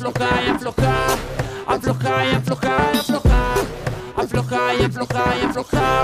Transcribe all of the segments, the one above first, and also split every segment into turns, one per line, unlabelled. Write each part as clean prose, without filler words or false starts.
afloja y afloja, afloja y afloja y afloja, afloja y afloja y afloja.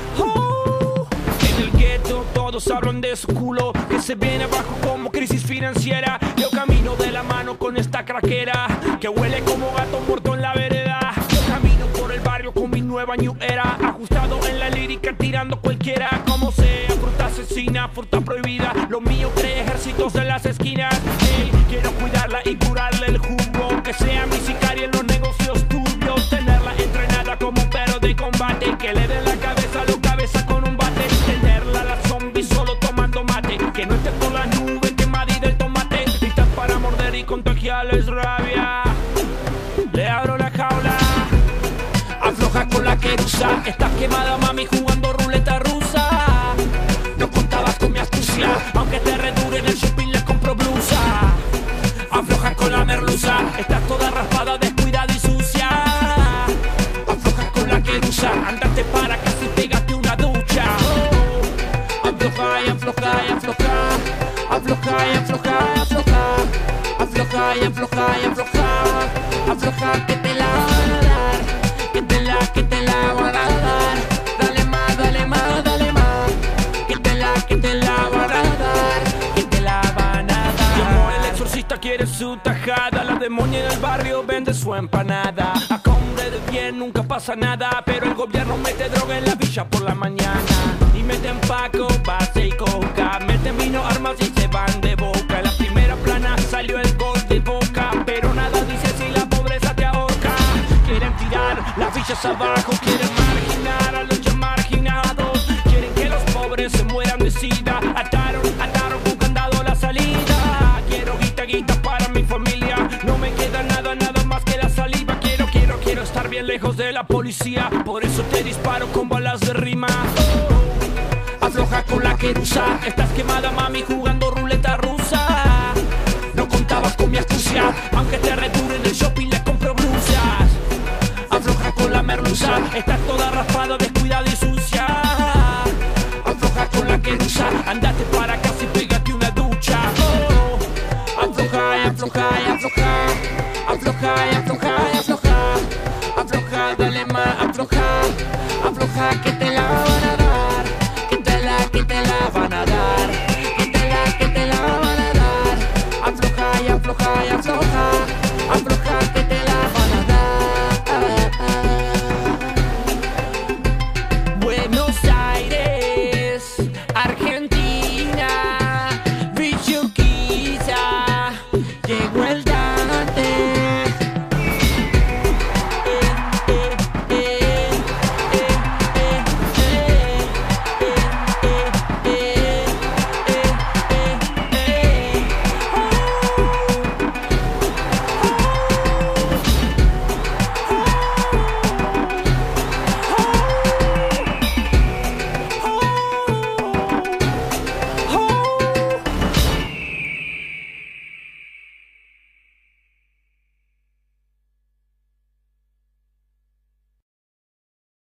En el gueto todos hablan de su culo, que se viene abajo como crisis financiera. Yo camino de la mano con esta craquera, que huele como gato muerto en la vereda. Yo camino por el barrio con mi nueva new era, ajustado en la lírica tirando cualquiera. Como sea, fruta asesina, fruta prohibida. Lo mío crea ejércitos en las esquinas. Hey, quiero cuidarla y curarle el jugo, que sea mi sicaria en los negocios turbios. Tenerla entrenada como un perro de combate, que le dé la cabeza a los cabezas con un bate. Tenerla la zombie solo tomando mate, que no esté por las nubes quemada y del tomate. Listas para morder y contagiarles rabia. Le abro la jaula, afloja con la querusa. Estás quemada, mami, jugando ruleta rusa. No contabas con mi astucia, aunque te redure en el shopping le compro blusa. Afloja con la merluza, estás toda raspada, descuidada y sucia. Afloja con la querusa, andate para casa y pégate una ducha.
Afloja y afloja y afloja, afloja y afloja y afloja, afloja y afloja y afloja, afloja que te la van a dar, que te la van a dar. Dale más, dale más, dale más, que te la van a dar, que te la van a
Como el
dar.
exorcista quiere su tajada, la demonia en el barrio vende su empanada. A hombre de bien nunca pasa nada, pero el gobierno mete droga en la villa por la mañana. Y meten paco, base y coca, meten vino, armas y se van de boca. En la primera plana salió el gol de Boca, pero nada dice si la pobreza te ahorca. Quieren tirar las villas abajo, quieren marginar a los ya marginados. Quieren que los pobres se mueran de sida. Ataron con candado la salida. Quiero guita para mi familia, no me queda nada más que la saliva. Quiero estar bien lejos de la policía, por eso te disparo con balas de rima. Afloja con la querusa, estás quemada, mami, jugando ruleta rusa. No contabas con mi astucia, aunque te redure en el shopping le compro blusas. Afloja con la merluza, estás toda raspada, descuidada y sucia. Afloja con la querusa, andate para casa y pégate una ducha.
Afloja y afloja y afloja, afloja y afloja y afloja, afloja, dale más, afloja, afloja que te la van a